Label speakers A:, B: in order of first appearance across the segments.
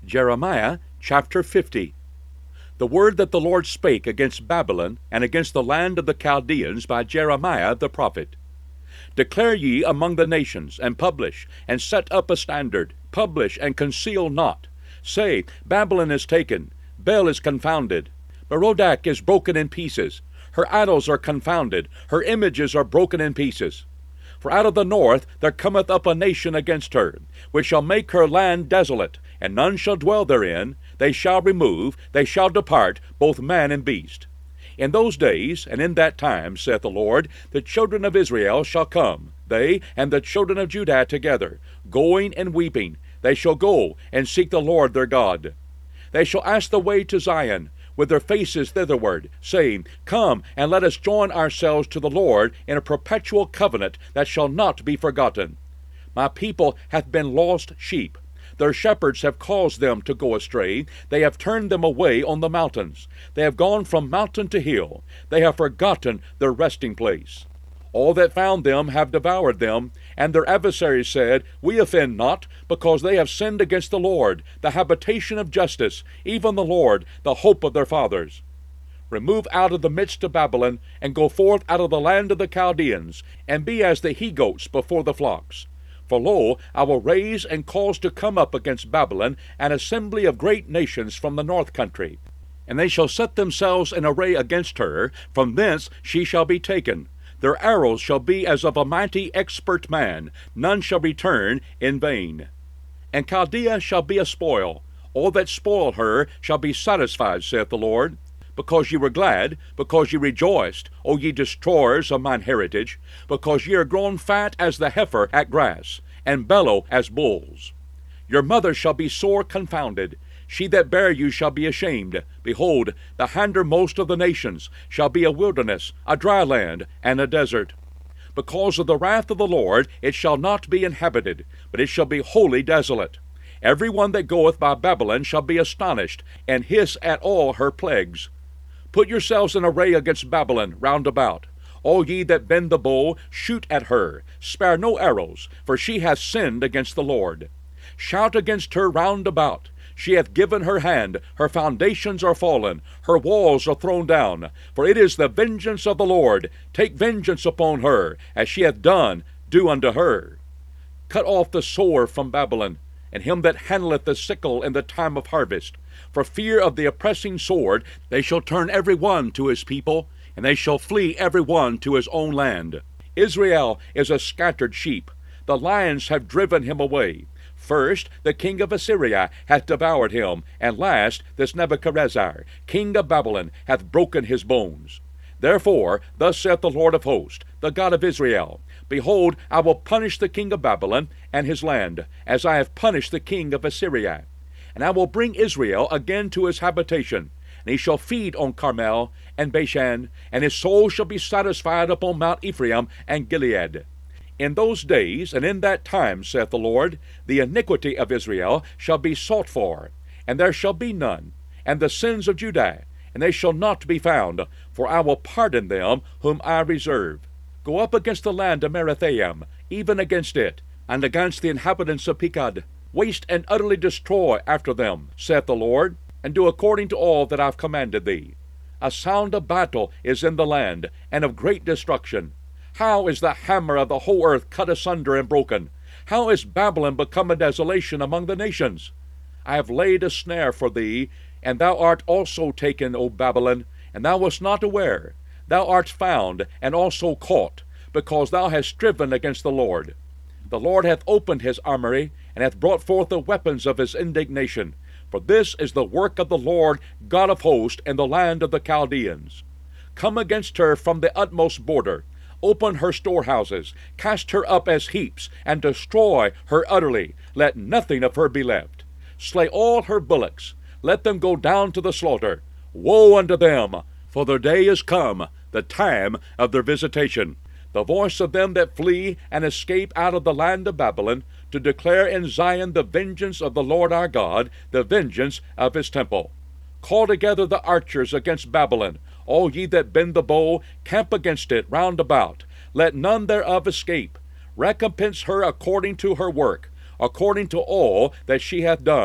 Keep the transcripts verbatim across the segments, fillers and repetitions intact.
A: Jeremiah chapter fifty. The word that the Lord spake against Babylon and against the land of the Chaldeans by Jeremiah the prophet. Declare ye among the nations, and publish, and set up a standard, publish, and conceal not. Say, Babylon is taken, Bel is confounded, Merodach is broken in pieces, her idols are confounded, her images are broken in pieces. For out of the north there cometh up a nation against her, which shall make her land desolate, and none shall dwell therein. They shall remove, they shall depart, both man and beast. In those days, and in that time, saith the Lord, the children of Israel shall come, they and the children of Judah together, going and weeping. They shall go and seek the Lord their God. They shall ask the way to Zion, with their faces thitherward, saying, Come, and let us join ourselves to the Lord in a perpetual covenant that shall not be forgotten. My people hath been lost sheep. Their shepherds have caused them to go astray. They have turned them away on the mountains. They have gone from mountain to hill. They have forgotten their resting place. All that found them have devoured them, and their adversaries said, We offend not, because they have sinned against the Lord, the habitation of justice, even the Lord, the hope of their fathers. Remove out of the midst of Babylon, and go forth out of the land of the Chaldeans, and be as the he-goats before the flocks. For lo, I will raise and cause to come up against Babylon an assembly of great nations from the north country. And they shall set themselves in array against her, from thence she shall be taken. Their arrows shall be as of a mighty expert man, none shall return in vain. And Chaldea shall be a spoil, all that spoil her shall be satisfied, saith the Lord. Because ye were glad, because ye rejoiced, O ye destroyers of mine heritage, because ye are grown fat as the heifer at grass, and bellow as bulls. Your mother shall be sore confounded, she that bare you shall be ashamed. Behold, the hindermost of the nations shall be a wilderness, a dry land, and a desert. Because of the wrath of the Lord it shall not be inhabited, but it shall be wholly desolate. Every one that goeth by Babylon shall be astonished, and hiss at all her plagues. Put yourselves in array against Babylon round about. All ye that bend the bow, shoot at her. Spare no arrows, for she hath sinned against the Lord. Shout against her round about. She hath given her hand, her foundations are fallen, her walls are thrown down. For it is the vengeance of the Lord. Take vengeance upon her, as she hath done, do unto her. Cut off the sower from Babylon, and him that handleth the sickle in the time of harvest. For fear of the oppressing sword, they shall turn every one to his people, and they shall flee every one to his own land. Israel is a scattered sheep. The lions have driven him away. First, the king of Assyria hath devoured him, and last, this Nebuchadnezzar, king of Babylon, hath broken his bones. Therefore, thus saith the Lord of hosts, the God of Israel, Behold, I will punish the king of Babylon and his land, as I have punished the king of Assyria. And I will bring Israel again to his habitation, and he shall feed on Carmel and Bashan, and his soul shall be satisfied upon Mount Ephraim and Gilead. In those days and in that time, saith the Lord, the iniquity of Israel shall be sought for, and there shall be none, and the sins of Judah, and they shall not be found, for I will pardon them whom I reserve. Go up against the land of Merathaim, even against it, and against the inhabitants of Pekod. Waste and utterly destroy after them, saith the Lord, and do according to all that I have commanded thee. A sound of battle is in the land, and of great destruction. How is the hammer of the whole earth cut asunder and broken? How is Babylon become a desolation among the nations? I have laid a snare for thee, and thou art also taken, O Babylon, and thou wast not aware. Thou art found, and also caught, because thou hast striven against the Lord. The Lord hath opened his armory, and hath brought forth the weapons of his indignation. For this is the work of the Lord God of hosts in the land of the Chaldeans. Come against her from the utmost border. Open her storehouses, cast her up as heaps, and destroy her utterly. Let nothing of her be left. Slay all her bullocks. Let them go down to the slaughter. Woe unto them! For their day is come, the time of their visitation. The voice of them that flee and escape out of the land of Babylon, to declare in Zion the vengeance of the Lord our God, the vengeance of his temple. Call together the archers against Babylon. All ye that bend the bow, camp against it round about. Let none thereof escape. Recompense her according to her work, according to all that she hath done.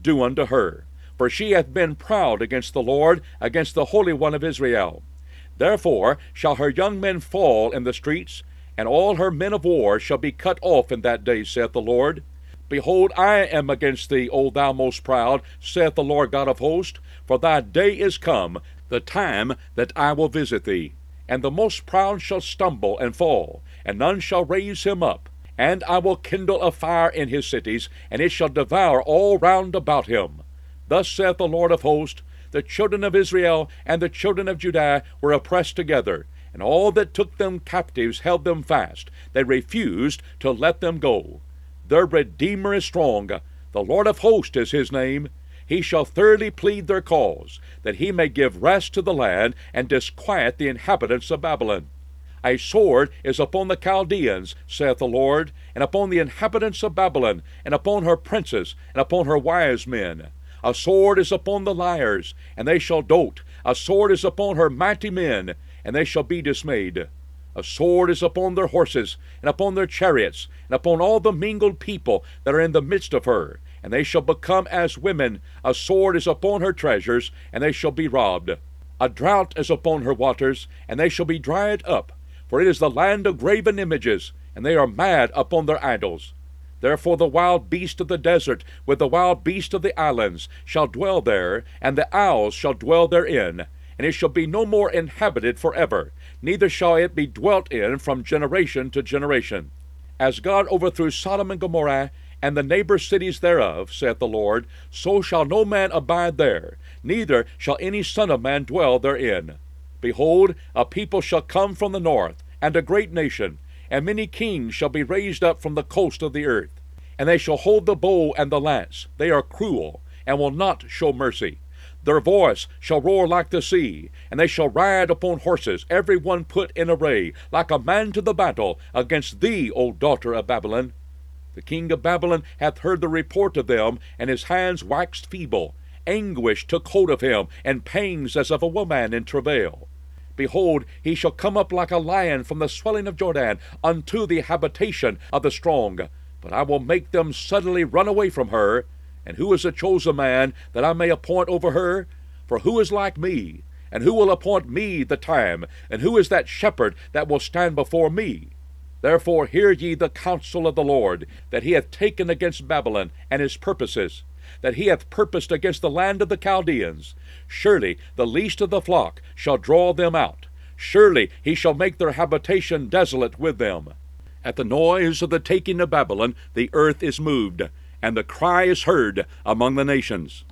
A: do unto her. For she hath been proud against the Lord, against the Holy One of Israel. Therefore shall her young men fall in the streets, and all her men of war shall be cut off in that day, saith the Lord. Behold, I am against thee, O thou most proud, saith the Lord God of hosts, for thy day is come, the time that I will visit thee. And the most proud shall stumble and fall, and none shall raise him up. And I will kindle a fire in his cities, and it shall devour all round about him. Thus saith the Lord of hosts, the children of Israel and the children of Judah were oppressed together, and all that took them captives held them fast. They refused to let them go. Their Redeemer is strong. The Lord of hosts is his name. He shall thoroughly plead their cause, that he may give rest to the land, and disquiet the inhabitants of Babylon. A sword is upon the Chaldeans, saith the Lord, and upon the inhabitants of Babylon, and upon her princes, and upon her wise men. A sword is upon the liars, and they shall dote. A sword is upon her mighty men, and they shall be dismayed. A sword is upon their horses, and upon their chariots, and upon all the mingled people that are in the midst of her, and they shall become as women. A sword is upon her treasures, and they shall be robbed. A drought is upon her waters, and they shall be dried up. For it is the land of graven images, and they are mad upon their idols. Therefore the wild beast of the desert, with the wild beast of the islands, shall dwell there, and the owls shall dwell therein. And it shall be no more inhabited forever, neither shall it be dwelt in from generation to generation. As God overthrew Sodom and Gomorrah, and the neighbor cities thereof, saith the Lord, so shall no man abide there, neither shall any son of man dwell therein. Behold, a people shall come from the north, and a great nation, and many kings shall be raised up from the coast of the earth. And they shall hold the bow and the lance. They are cruel, and will not show mercy. Their voice shall roar like the sea, and they shall ride upon horses, every one put in array, like a man to the battle, against thee, O daughter of Babylon. The king of Babylon hath heard the report of them, and his hands waxed feeble. Anguish took hold of him, and pangs as of a woman in travail. Behold, he shall come up like a lion from the swelling of Jordan, unto the habitation of the strong. But I will make them suddenly run away from her. And who is a chosen man, that I may appoint over her? For who is like me? And who will appoint me the time? And who is that shepherd that will stand before me? Therefore hear ye the counsel of the Lord, that he hath taken against Babylon, and his purposes, that he hath purposed against the land of the Chaldeans. Surely the least of the flock shall draw them out. Surely he shall make their habitation desolate with them. At the noise of the taking of Babylon the earth is moved, and the cry is heard among the nations.